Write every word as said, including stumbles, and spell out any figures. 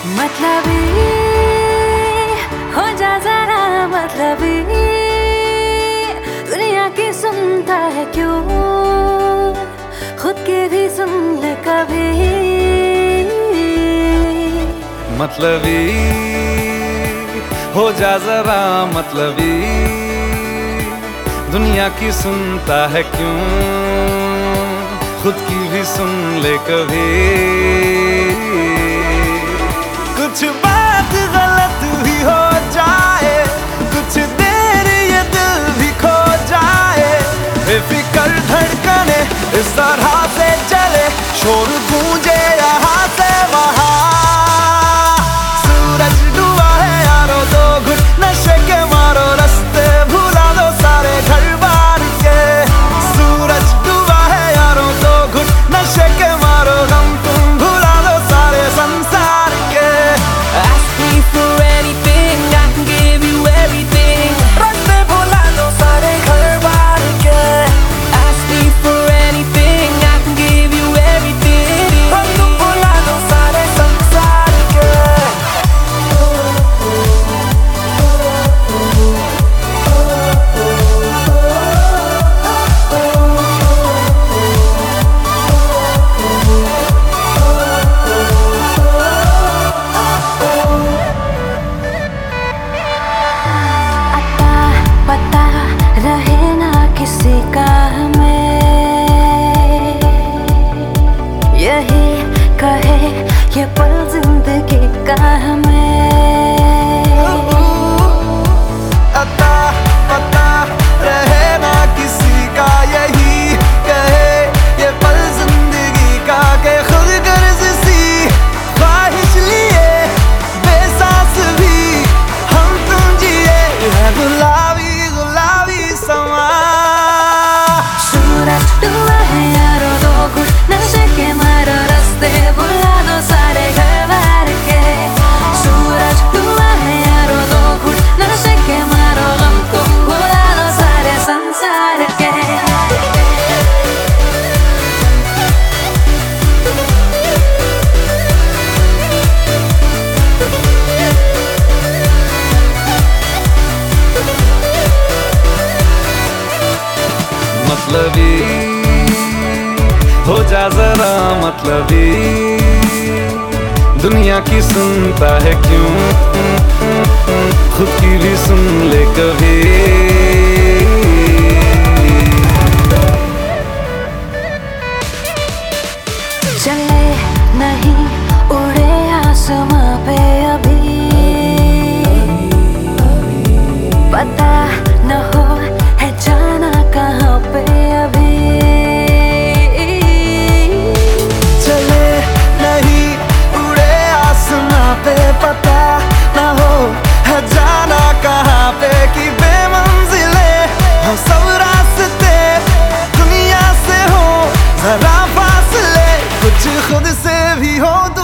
मतलबी हो जा जरा मतलबी, दुनिया की सुनता है क्यों, खुद की भी सुन ले कभी। मतलबी हो जा जरा मतलबी, दुनिया की सुनता है क्यों, खुद की भी सुन ले कभी। कुछ बात गलत भी हो जाए, कुछ देर ये दिल भी खो जाए, बेफिक्र धड़कने इस तरह से चले, शोर गूंजे यहाँ से वहाँ। सूरज डूबा है यारो, दो घुट नशे के मारो, रास्ते भुला दो सारे घर बार के। सूरज डूबा है यारो, दो घुट नशे के मारो, गम तुम भुला दो सारे संसार के। Ask me for anything, I can give you everything. रास्ते भुला दो सारे घर बार के। Ask me for anything, I can give you everything. हम तुम भुला दो सारे संसार के। पता रहे ना किसी का हमें, यही कहे ये पल जिंदगी का हमें। अता पता रहे ना किसी का, यही कहे ये पल जिंदगी का, के खुद गर्ज सी ख्वाहिश लिए बेसास भी हम तुम जिए है गुलाबी गुलाबी समा। सूरज डूबा है यारो, दो घुट नशे के मारो, रास्ते भुला दो सारे घर बार के। सूरज डूबा है यारो, दो घुट नशे के मारो, गम तुम भुला दो सारे संसार के। मतलबी हो जा जरा मतलबी, दुनिया की सुनता है क्यों, खुद की भी सुन ले कभी। चले नहीं उड़े आसमां पे अभी, पता न हो है जाना कहाँ पे अभी। चले नहीं उड़े आसमां पे, पता न हो है जाना कहाँ पे, कि बेमंजिले हो सब रास्ते, दुनिया से हो जरा फासले, कुछ खुद से भी हो।